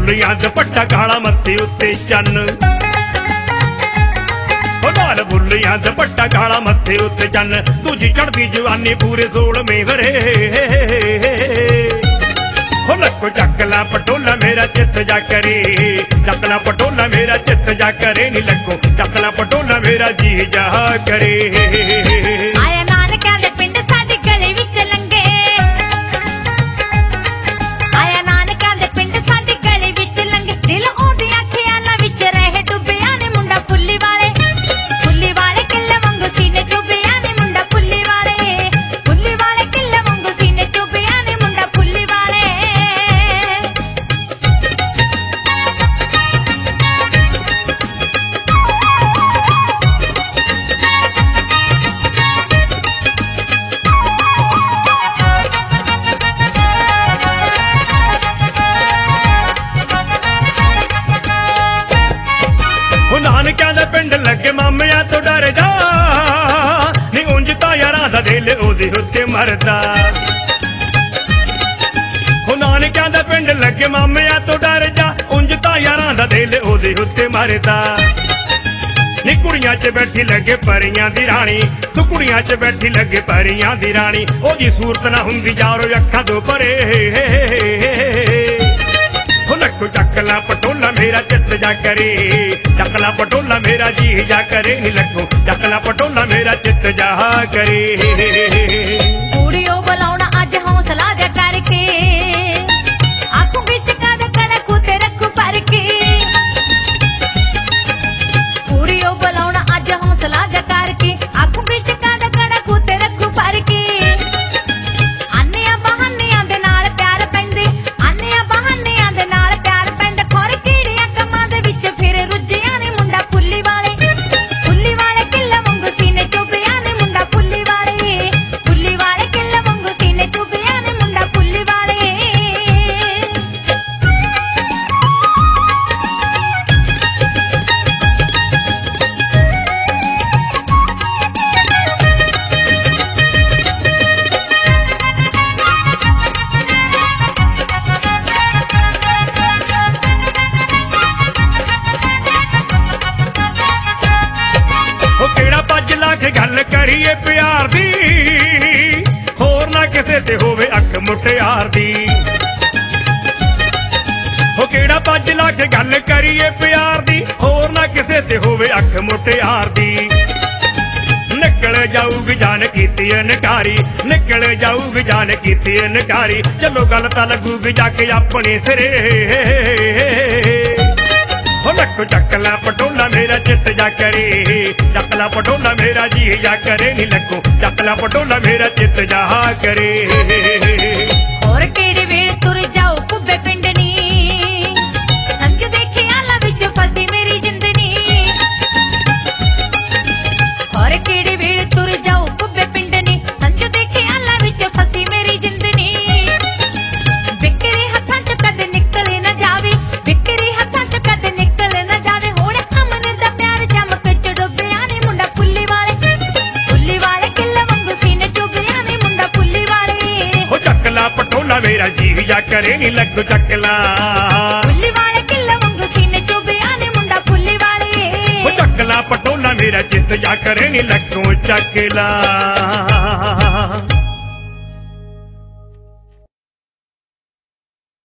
बुलियां दुपट्टा काला मत्थे उत्ते चन्न लाल बुलियां दुपट्टा काला मत्थे उत्ते चन्न दूजी चढ़दी जवानी पूरे 16वें वरे लक्को चकला पटोला मेरा चित्त जा करे चकला पटोला मेरा चित्त जा करे नी लक्को चकला पटोला मेरा जी जा करे आया नानका दे पिंड साडी गली विच लंगे आया नानका दे पिंड साडी गली विच लंगे दिल ओंदियां ख्यालां विच रहे डुबिया ने मुंडा फुल्ली वाले किल्ले वांगू सीने चुबिया ने मुंडा फुल्ली वाले किल्ले वांगू सीने चुबिया ने मुंडा फुल्ली वाले नानकियां दे पिंड लगे मामिया तो डर जा नी उंज तां यारां दा दिल ओदे उत्ते मरदा नानकियां दे पिंड लगे मामिया तो डर जा उंज तां यारां दा दिल ओदे उत्ते मरदा नी कुड़ियां च बैठी लगे परियां दी रानी तू कुड़ियां च बैठी लगे परियां दी रानी ओदी सूरत ना हुंदी यारो अखां तो परे लक्को चकला पटोला मेरा चित्त जा करे चकला पटोला मेरा जी जा करे नी लक्को चकला पटोला मेरा चित्त जा करे कुड़ियों बुलाउणा अज हौसला जा करके आंखों विच कद कड़ कुते रखो पर के कुड़ियों बुलाउणा अज हौसला जा करके आंखों विच कद कड़ कुते रखो पर के आनिया बहानियां दे नाल प्यार पैंदे आनिया बहानियां दे नाल प्यार पैंदे खोर कीड़ियां कमां दे विच फिर रुज्जिया ने मुंडा फुल्ली वाले किल्ले वांगू सीने चुबिया ने मुंडा फुल्ली वाले किल्ले वांगू सीने चुबिया ने मुंडा फुल्ली वाले केड़ा 5 लाख गल करिए प्यार दी होर ना किसे ते होवे अख मुटियार दी केड़ा 5 लाख गल करिए प्यार दी होर ना किसे ते होवे अख मुटियार दी निकल जाऊगी जान कीती इनकारी निकल जाऊगी जान कीती इनकारी चलो गल तां लगूगी जाके अपने सिरे लक्को चकला पटोला मेरा चित्त जा करे चकला पटोला मेरा जी जा करे नी लक्को चकला पटोला मेरा चित्त जा करे और केड़े वेले तुर जाओ कुब्बे पिंडनी संजू देखे आला विच फसी मेरी जिंदनी और केड़े वेले तुर जाओ कुब्बे पिंडनी संजू देखे आला विच फसी मेरी जिंदनी बिकरे हत्थां च कदे निकले ना जावे बिकरे हत्थां च कदे निकले ना जावे हुण अमन दा प्यार चमक च डुबिया ने मुंडा फुल्ली वाले किल्ले वांगू सीने चुबिया ने मुंडा फुल्ली वाले चकला पटोला मेरा जी जा करे नी लक्को चकला वाले किल्ले वांगू सीने चुबिया ने मुंडा फुल्ली वाले चकला पटोला मेरा चित्त जा करे नी लक्को चकला।